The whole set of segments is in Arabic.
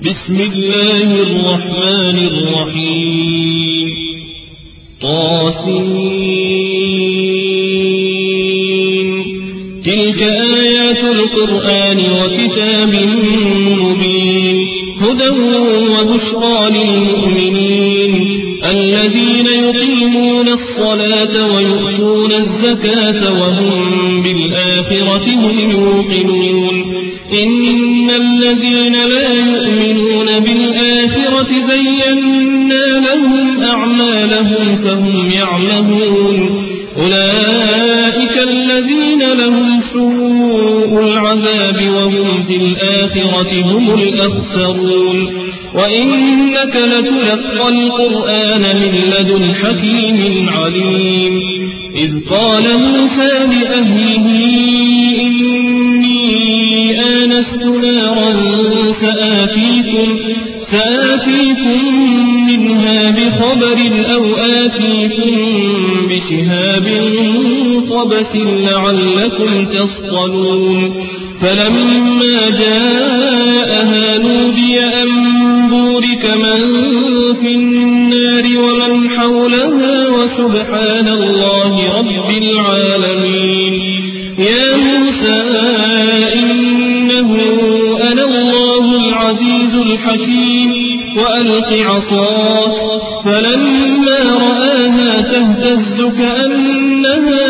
بسم الله الرحمن الرحيم طاسين تلك آيات القرآن وكتاب مبين هدى وبشرى للمؤمنين الذين يقيمون الصلاة ويؤتون الزكاة وهم بالآخرة هم يوقنون إن الذين لا يؤمنون بالآخرة زينا لهم أعمالهم فهم يعلمون أولئك الذين لهم سوء العذاب وهم في الآخرة هم الأخسرون وإنك لتلقى القرآن من لدن حكيم عليم إذ قال موسى لأهله إني آنست نارا سآتيكم منها بخبر أو آتيكم بشهاب قبس لعلكم تصطلون فلما جاءها نودي أن بورك من في النار ومن حولها وسبحان الله رب العالمين يا موسى إنه أنا الله العزيز الحكيم وألق عصاك فلما رآها تهتز كأنها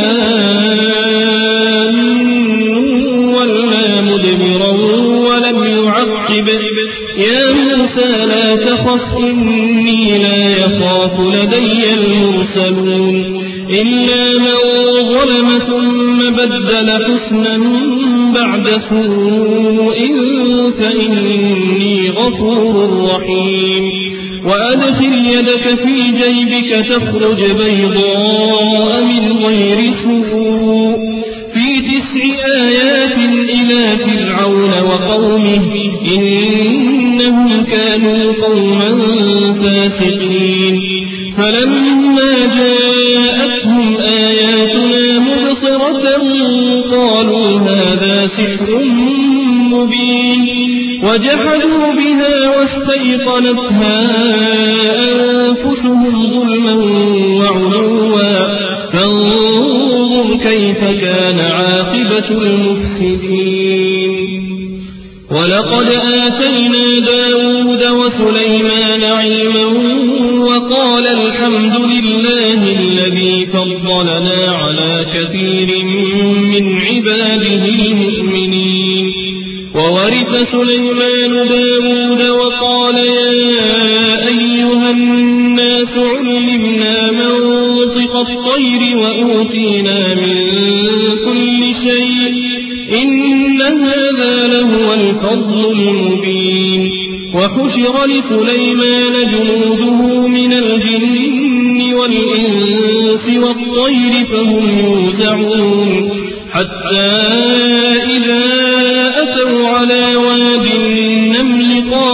جان ولا مدبرا ولم يعقب يا موسى لا تخف إني لا يخاف لدي المرسلون إلا من ظلم ثم بدل حسنا بعد سوء فإني غفور رحيم وأدخل يدك في جيبك تخرج بيضاء من غير سوء في 9 آيات إلى فرعون وقومه إنهم كانوا قوما فاسقين فلما جاءتهم آياتنا مبصرة قالوا هذا سحر مبين وجحدوا بها واستيقنتها أنفسهم ظلما وعلوا فانظر كيف كان عاقبة المفسدين ولقد آتينا داود وسليمان علما وقال الحمد لله الذي فضلنا على كثير من عباده المؤمنين وورث سليمان داود وقال يا أيها الناس علمنا منطق الطير وأوتينا من كل شيء إن هذا لهو الفضل المبين وحشر لسليمان جنوده من الجن والإنس والطير فهم يوزعون حتى إذا أتوا على واد النمل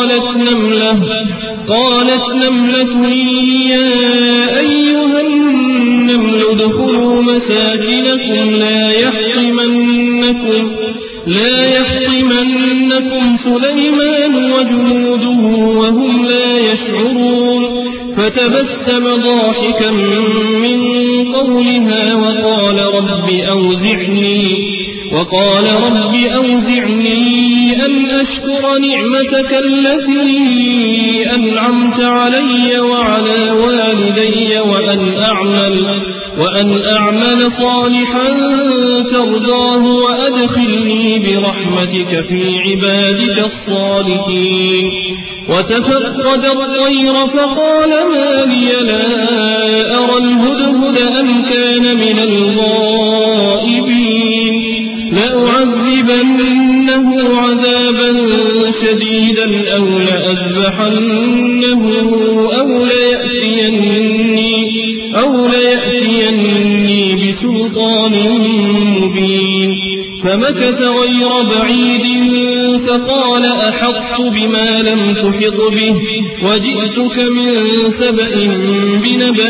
قالت نملة يا أيها النمل ادخلوا مساكنكم لا يحطمنكم سليمان وجنوده وهم لا يشعرون فتبسم ضاحكا من قولها وقال رب أوزعني أن أشكر نعمتك التي أنعمت علي وعلى والدي وأن أعمل صالحا ترضاه وأدخلني برحمتك في عبادك الصالحين وتفقد الطير فقال ما لي لا أرى الهدهد أم كان من الغائبين لأعذبنه عذابا شديدا أو لأذبحنه أو ليأتيني بسلطان مبين فمكث غير بعيد فقال أحطت بما لم تحط به وجئتك من سبأ بنبأ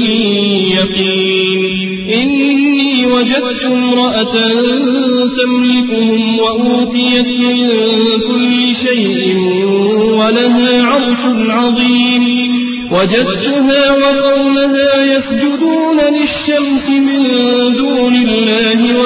يقين إني وجدت امرأة تملكهم وأوتيت من كل شيء ولها عرش عظيم وجدتها وقومها يسجدون للشمس من دون الله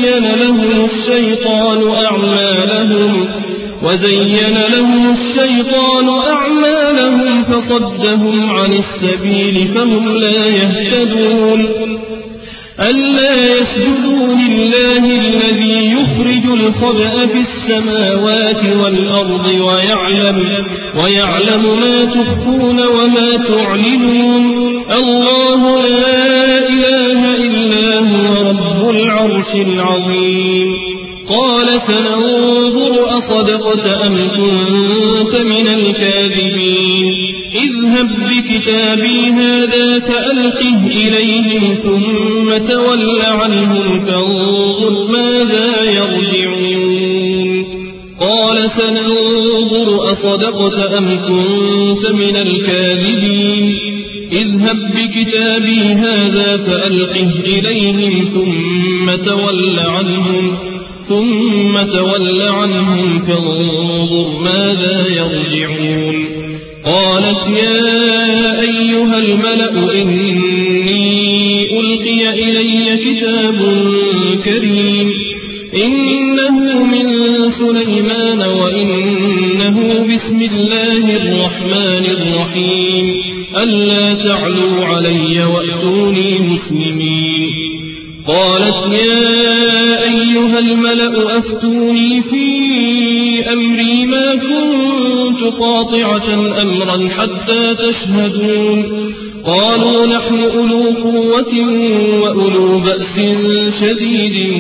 وزين لهم الشيطان أعمالهم فصدهم عن السبيل فهم لا يهتدون ألا يسجدوا لله الذي يخرج الخبأ في السماوات والأرض ويعلم ما تخفون وما تعلنون الله لا إله إلا هو رب العرش العظيم قال سننظر أصدقت أم كنت من الكاذبين اذهب بكتابي هذا فألقه إليهم ثم تول عنهم فانظر ماذا يرجعون قال سننظر أصدقت أم كنت من الكاذبين اذهب بكتابي هذا فألقه إليهم ثم تول عنهم فانظر ماذا يرجعون قالت يا أيها الملأ إني ألقي إلي كتاب كريم إنه من سليمان وإنه بسم الله الرحمن الرحيم ألا تعلوا علي وأتوني مسلمين قالت يا أيها الملأ أفتوني في أمري ما كنت قاطعة أمرا حتى تشهدون قالوا نحن أولو قوة وأولو بأس شديد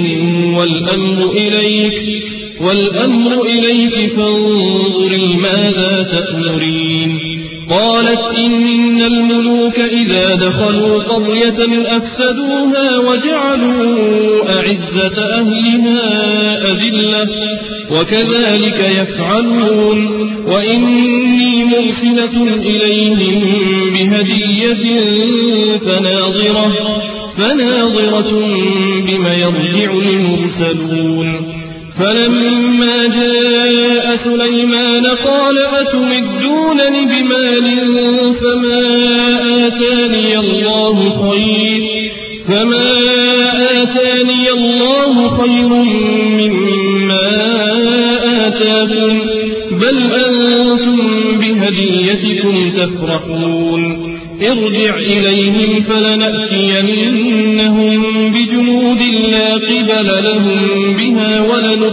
والأمر إليك فانظري ماذا تأمرين قالت إن الملوك إذا دخلوا قرية أفسدوها وجعلوا أعزة أهلها أذلة وكذلك يفعلون وإني مرسلة إليهم بهدية فناظرة بما يرجع المرسلون فلما جاء سليمان قال أتمدونني بمال فما آتاني الله خير مما آتاكم بل أنتم بهديتكم تفرحون ارجع إليهم فلنأتينهم بجنود لا قبل لهم بها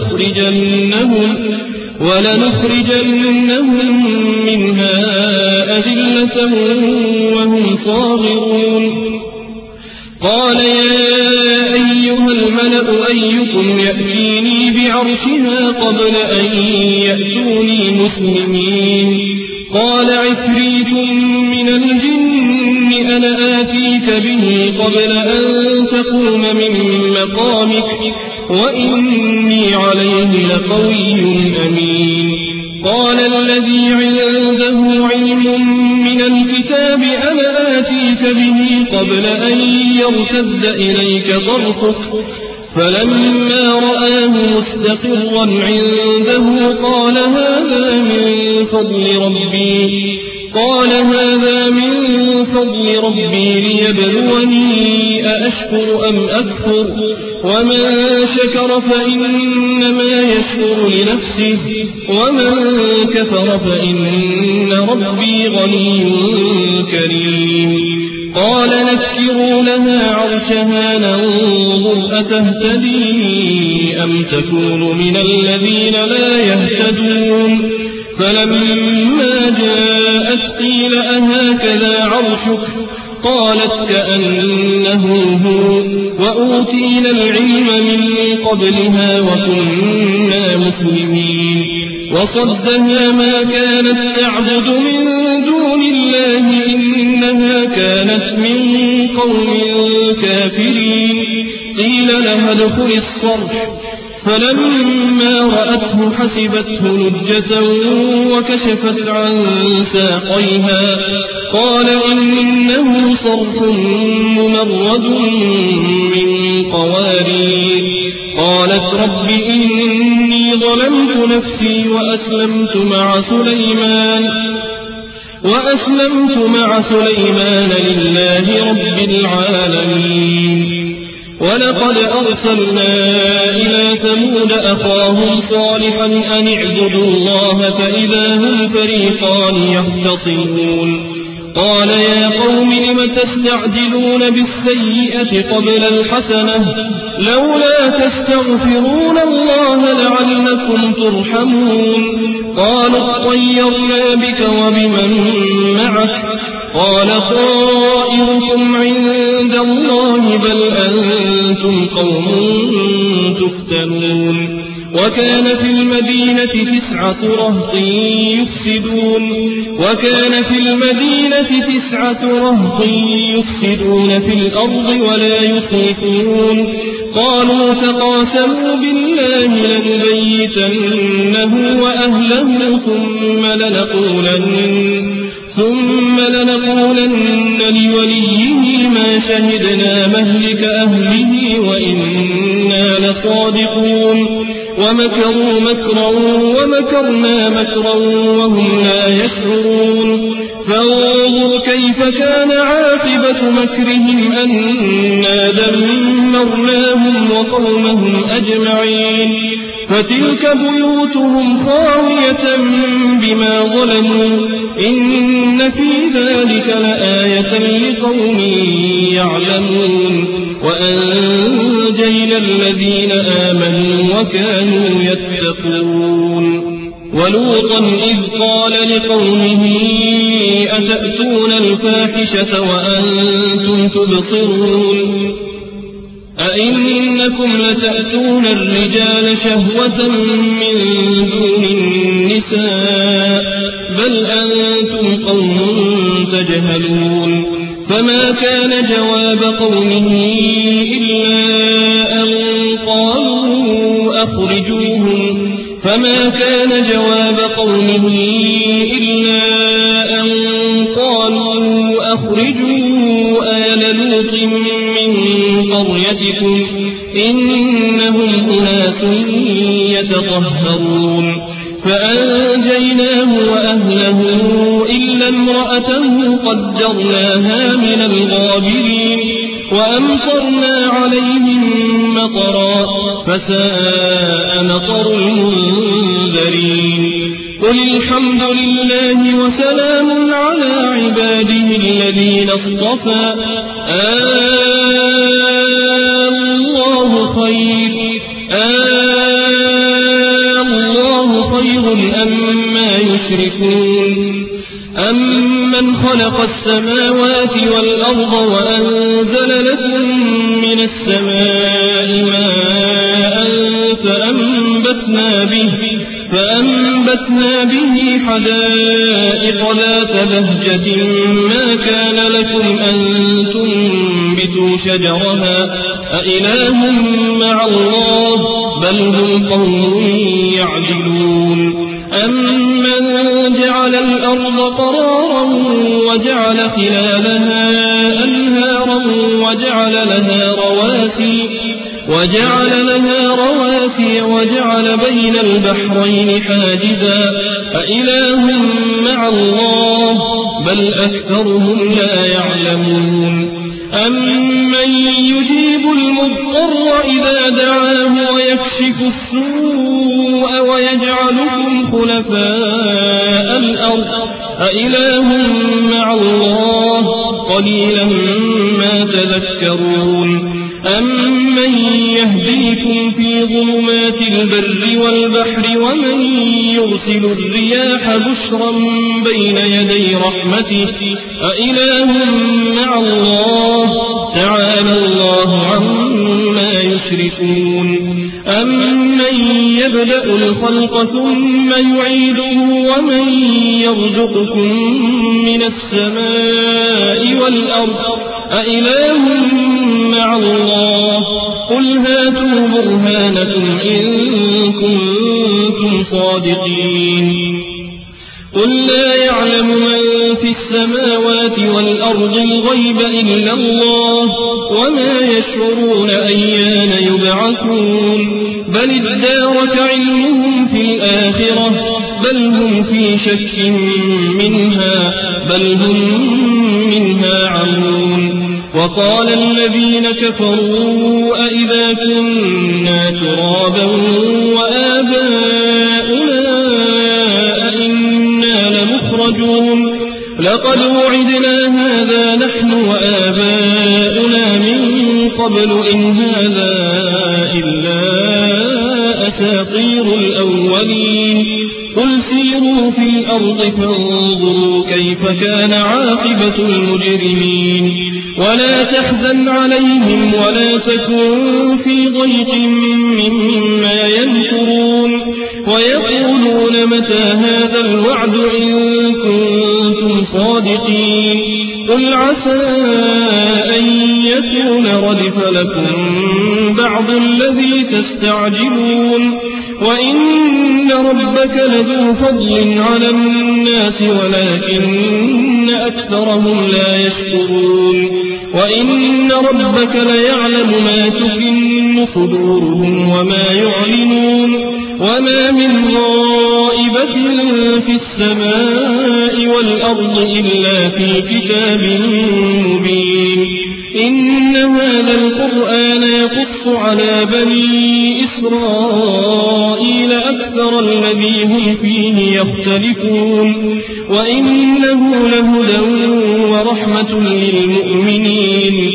ولنخرجنهم منها أذلة وهم صاغرون قال يا أيها الملأ أيكم يأتيني بعرشها قبل أن يأتوني مسلمين قال عفريت من الجن أنا آتيك به قبل أن تقوم من مقامك وإني عليه لقوي أمين قال الذي عنده علم من الكتاب أنا آتيك به قبل أن يرتد إليك طرفك فلما رآه مستقرا عنده قال هذا من فضل ربي ليبلوني أأشكر أم أكفر ومن شكر فإنما يشكر لنفسه ومن كفر فإن ربي غني كريم قال نكروا لها عرشها ننظر أتهتدي أم تكون من الذين لا يهتدون فلما جاءت قيل أهكذا عرشك قالت كأنه هو وأوتينا العلم من قبلها وكنا مسلمين وصدها ما كانت تعبد من دون الله إنها كانت من قوم كافرين قيل لها ادخل الصرح فلما رأته حسبته لجة وكشفت عن ساقيها قال إنه صرح ممرد من قوارير قالت رب إني ظلمت نفسي وأسلمت مع سليمان لله رب العالمين. ولقد أرسلنا إلى ثمود أخاهم صالحا أن اعبدوا الله فإذا هم فريقان يختصمون قال يا قوم لم تستعجلون بالسيئة قبل الحسنة لولا تستغفرون الله لعلكم ترحمون قالوا اطيرنا بك وبمن معك قال طائركم عند الله بل أنتم قوم تفتنون وكان في المدينة 9 رهط يفسدون في الأرض ولا يصلحون قالوا تقاسموا بالله لنبيتنه وأهله ثم لنقولن لوليه ما شهدنا مهلك أهله وإنا لصادقون ومكروا مكرا ومكرنا مكرا وهم لا يشعرون فانظر كيف كان عاقبة مكرهم أنا دمرناهم وقومهم أجمعين فتلك بيوتهم خاوية بما ظلموا إن في ذلك لآية لقوم يعلمون وأنجينا الذين آمنوا وكانوا يتقون ولوطا إذ قال لقومه أتأتون الفاحشة وأنتم تبصرون أئنكم لتأتون الرجال شهوة من دون النساء بل أنتم قوم تجهلون فما كان جواب قومه إلا أن قالوا أخرجوا آل لوط من قريتكم إنهم أناس يتطهرون فأنجيناه وأهله إلا امرأته قدرناها من الغابرين وأمطرنا عليهم مطرا فساء مطر المنذرين قل الحمد لله وسلام على عباده الذين اصطفى الله خير أما يشركون أمن خلق السماوات والأرض وأنزل لكم من السماء ماء فأنبتنا به حدائق ذات بهجة ما كان لكم أن تنبتوا شجرها أإله مع الله بل هم قوم يعدلون أمن جعل الأرض قرارا وجعل خلالها أنهارا وجعل لها رواسي وجعل بين البحرين حاجزا أإله مع الله بل أكثرهم لا يعلمون أمن يجيب المضطر إذا دعاه ويكشف السوء ويجعلكم خلفاء الأرض أإله مع الله قليلا ما تذكرون أمن يهديكم في ظلمات البر والبحر ومن يرسل الرياح بشرا بين يدي رحمته أإله مع الله تعالى الله عما يشركون أمن يبدأ الخلق ثم يعيده ومن يرزقكم من السماء والأرض أإله مع الله قل هاتوا برهانكم إن كنتم صادقين قل لا يعلم من في السماوات والأرض الغيب إلا الله وما يشعرون أيان يبعثون بل ادارك علمهم في الآخرة بل هم في شك منها بل هم منها عمون وقال الذين كفروا أئذا كنا ترابا وآباؤنا أئنا لمخرجون لقد وعدنا هذا نحن وآباؤنا من قبل إن هذا إلا أساطير الأولين قل سيروا في الأرض فانظروا كيف كان عاقبة المجرمين ولا تحزن عليهم ولا تكن في ضيق مما يمكرون ويقولون متى هذا الوعد إن كنتم صادقين قل عسى أن يكون ردف لكم بعض الذي تستعجلون وإن ربك لذو فضل على الناس ولكن أكثرهم لا يشكرون وإن ربك ليعلم ما تكن صدورهم وما يعلنون وما من غائبة في السماء والأرض إلا في كتاب مبين إن هذا القرآن يقص على بني إسرائيل أكثر الذي هم فيه يختلفون وإنه لهدى ورحمة للمؤمنين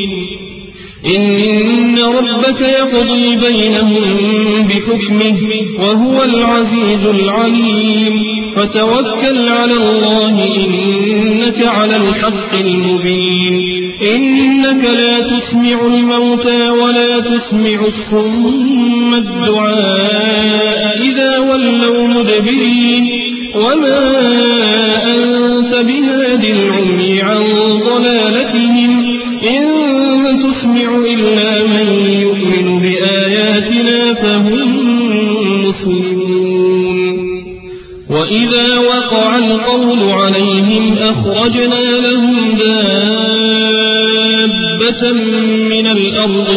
إن ربك يقضي بينهم بحكمه وهو العزيز العليم فتوكل على الله إنك على الحق المبين إنك لا تسمع الموتى ولا تسمع الصم الدعاء إذا ولوا مدبرين وما أنت بهاد العمي عن ضلالتهم إن تسمع إلا من يؤمن بآياتنا فهم مسلمون وإذا وقع القول عليهم أخرجنا لهم دابة من الأرض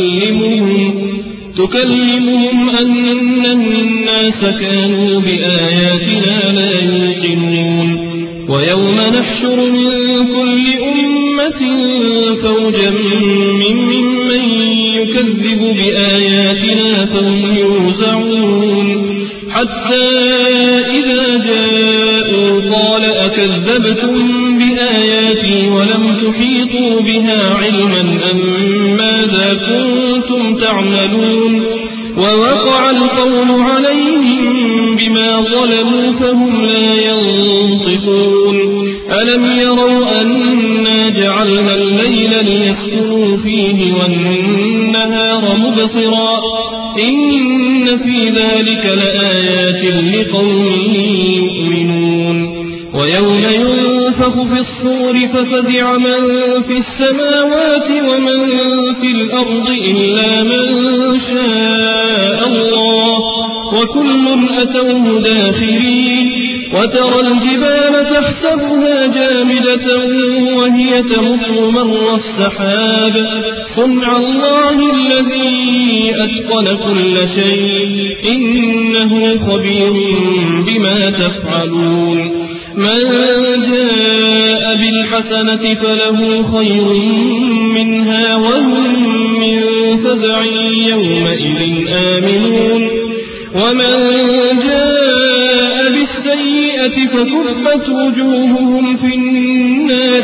تكلمهم أن الناس كانوا بآياتنا لا يوقنون ويوم نحشر من كل أمة فوجا ممن يكذب بآياتنا فهم يوزعون حتى إذا جاءوا قال أكذبتم بآياتي ولم تحيطوا بها علما أم ماذا كنتم تعملون ووقع القول عليهم بما ظلموا فهم لا ينطقون ألم يروا أنا جعلنا الليل ليسكنوا فيه والنهار مبصرا إن في ذلك لآيات لقوم يؤمنون ويوم ينفخ في الصور ففزع من في السماوات ومن في الأرض إلا من شاء الله وكل أتوه داخرين وترى الجبال تحسبها جامدة وهي تمر مر السحاب صنع الله الذي أتقن كل شيء إنه خبير بما تفعلون من جاء بالحسنة فله خير منها وهم من فزع يومئذ آمنون ومن جاء بالسيئة فكبت وجوههم في النار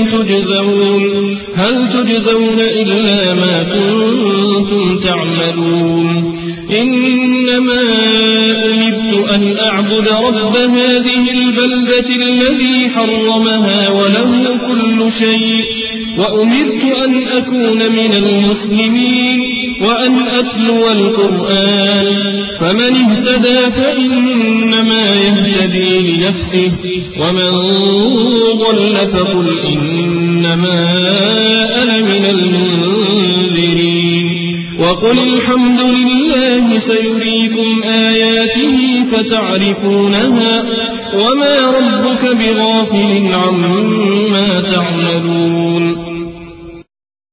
هل تجزون إلا ما كنتم تعملون إنما أمرت أن أعبد رب هذه البلدة الذي حرمها وله كل شيء وأمرت أن أكون من المسلمين وأن أتلو القرآن فمن اهتدى فإنما يهتدي لنفسه ومن ضل فقل إنما أنا من المنذرين وقل الحمد لله سيريكم آياته فتعرفونها وما ربك بغافل عما تعملون